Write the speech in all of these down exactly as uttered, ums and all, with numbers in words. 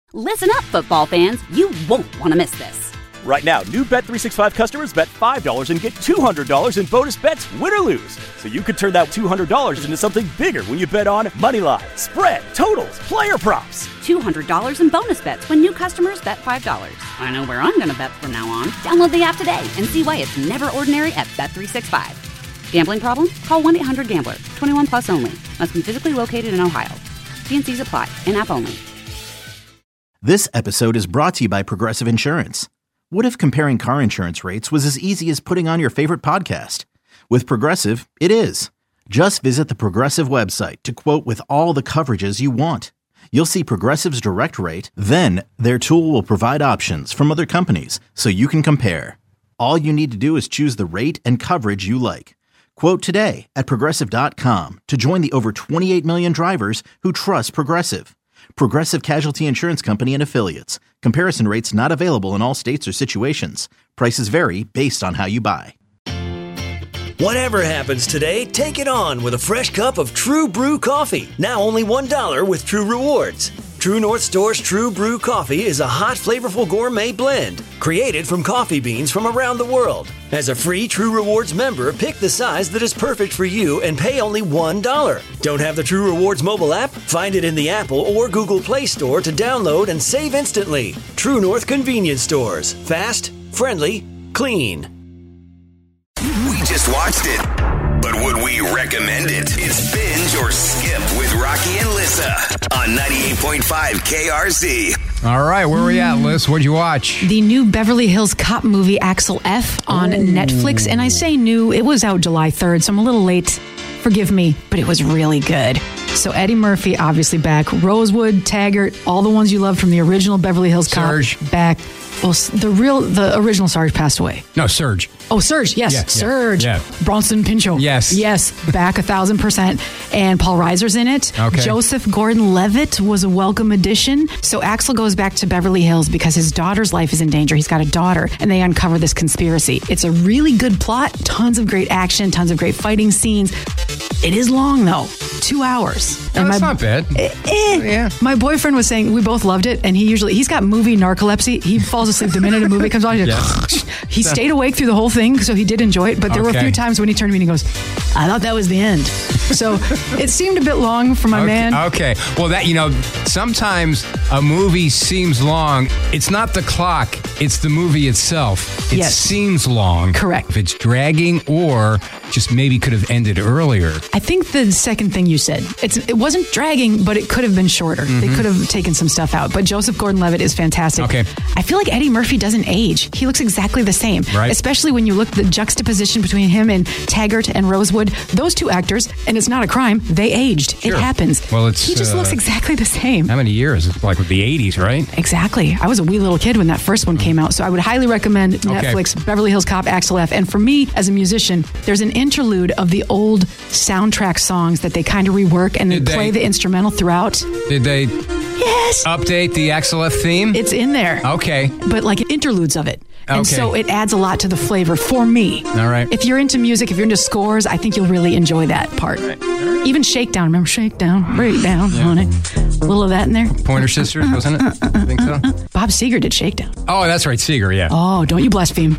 Listen up, football fans. You won't want to miss this. Right now, new Bet three sixty-five customers bet five dollars and get two hundred dollars in bonus bets, win or lose. So you could turn that two hundred dollars into something bigger when you bet on moneyline, spread, totals, player props. two hundred dollars in bonus bets when new customers bet five dollars. I know where I'm going to bet from now on. Download the app today and see why it's never ordinary at Bet three sixty-five. Gambling problem? Call one eight hundred gambler. twenty-one plus only. Must be physically located in Ohio. T and C's apply. In-app only. This episode is brought to you by Progressive Insurance. What if comparing car insurance rates was as easy as putting on your favorite podcast? With Progressive, it is. Just visit the Progressive website to quote with all the coverages you want. You'll see Progressive's direct rate, then their tool will provide options from other companies so you can compare. All you need to do is choose the rate and coverage you like. Quote today at Progressive dot com to join the over twenty-eight million drivers who trust Progressive. Progressive Casualty Insurance Company and Affiliates. Comparison rates not available in all states or situations. Prices vary based on how you buy. Whatever happens today, take it on with a fresh cup of True Brew coffee. Now only one dollar with True Rewards. True North Store's True Brew coffee is a hot, flavorful gourmet blend created from coffee beans from around the world. As a free True Rewards member, pick the size that is perfect for you and pay only one dollar. Don't have the True Rewards mobile app? Find it in the Apple or Google Play Store to download and save instantly. True North Convenience Stores. Fast, friendly, clean. We just watched it, but would we recommend it? It's Binge or Skip with Rocky and Lissa on ninety-eight point five K R Z. All right, where are we at, Liz? What'd you watch? The new Beverly Hills Cop movie, Axel F, on Ooh. Netflix. And I say new, it was out July third, so I'm a little late. Forgive me, but it was really good. So Eddie Murphy, obviously back. Rosewood, Taggart, all the ones you loved from the original Beverly Hills Cop. Surge. Back. Well, the real, the original Sarge passed away. No, Surge. Oh, Surge, yes. Yeah, Surge. Yeah. Bronson Pinchot. Yes. Yes, back a thousand percent. And Paul Reiser's in it. Okay. Joseph Gordon-Levitt was a welcome addition. So Axel goes back to Beverly Hills because his daughter's life is in danger. He's got a daughter, and they uncover this conspiracy. It's a really good plot, tons of great action, tons of great fighting scenes. It is long, though. Two hours. No, and that's my, not bad. Eh, eh. Yeah. My boyfriend was saying we both loved it, and he usually, he's got movie narcolepsy. He falls asleep the minute a movie comes on. He's like, Yeah. He stayed awake through the whole thing, so he did enjoy it. But there were a Okay. few times when he turned to me and he goes, I thought that was the end. So it seemed a bit long for my okay. man. Okay. Well, that, you know, sometimes a movie seems long. It's not the clock. It's the movie itself. It Yes. seems long. Correct. If it's dragging or just maybe could have ended earlier. I think the second thing you said, it's it wasn't dragging, but it could have been shorter. Mm-hmm. They could have taken some stuff out. But Joseph Gordon-Levitt is fantastic. Okay. I feel like Eddie Murphy doesn't age. He looks exactly the same. Right. Especially when you look at the juxtaposition between him and Taggart and Rosewood. Those two actors, and it's not a crime, they aged. Sure. It happens. Well, it's, he just uh, looks exactly the same. How many years? It's like with the eighties, right? Exactly. I was a wee little kid when that first one came out, so I would highly recommend Netflix, Beverly Hills Cop, Axel F. And for me, as a musician, there's an interlude of the old soundtrack songs that they kind of rework and then Did play they- the instrumental throughout. Did they Yes. update the Axel F theme? It's in there. Okay. But like interludes of it. And Okay. so it adds a lot to the flavor for me. All right. If you're into music, if you're into scores, I think you'll really enjoy that part. Even Shakedown. Remember Shakedown? Breakdown, honey. A little of that in there. Pointer Sisters, wasn't it? I think so. Bob Seger did Shakedown. Oh, that's right. Seeger, yeah. Oh, don't you blaspheme.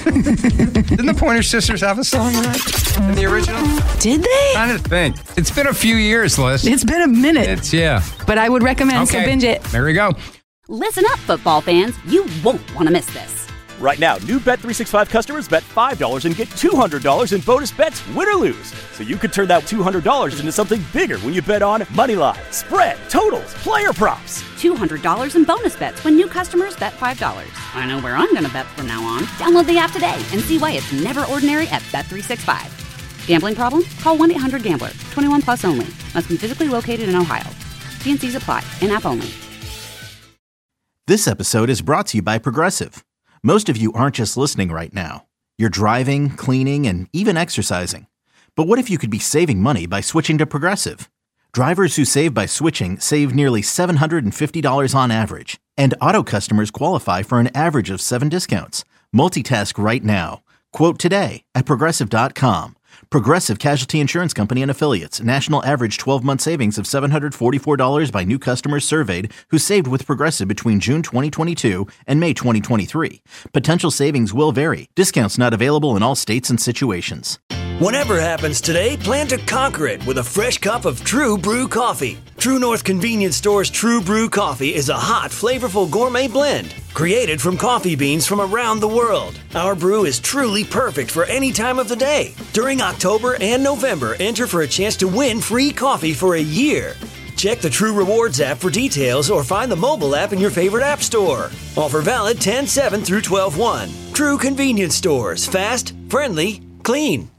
Didn't the Pointer Sisters have a song in that? In the original? Did they? I didn't think. It's been a few years, Liz. It's been a minute. It's, yeah. But I would recommend, so Okay. binge it. There we go. Listen up, football fans. You won't want to miss this. Right now, new Bet three sixty-five customers bet five dollars and get two hundred dollars in bonus bets, win or lose. So you could turn that two hundred dollars into something bigger when you bet on moneyline, spread, totals, player props. two hundred dollars in bonus bets when new customers bet five dollars. I know where I'm going to bet from now on. Download the app today and see why it's never ordinary at Bet three sixty-five. Gambling problem? Call one eight hundred gambler. twenty-one plus only. Must be physically located in Ohio. T and C's apply. In-app only. This episode is brought to you by Progressive. Most of you aren't just listening right now. You're driving, cleaning, and even exercising. But what if you could be saving money by switching to Progressive? Drivers who save by switching save nearly seven hundred fifty dollars on average. And auto customers qualify for an average of seven discounts. Multitask right now. Quote today at Progressive dot com. Progressive Casualty Insurance Company and Affiliates. National average twelve-month savings of seven hundred forty-four dollars by new customers surveyed who saved with Progressive between June twenty twenty-two and May twenty twenty-three. Potential savings will vary. Discounts not available in all states and situations. Whatever happens today, plan to conquer it with a fresh cup of True Brew coffee. True North Convenience Store's True Brew coffee is a hot, flavorful gourmet blend created from coffee beans from around the world. Our brew is truly perfect for any time of the day. During October and November, enter for a chance to win free coffee for a year. Check the True Rewards app for details or find the mobile app in your favorite app store. Offer valid ten seven through twelve one. True Convenience Stores. Fast, friendly, clean.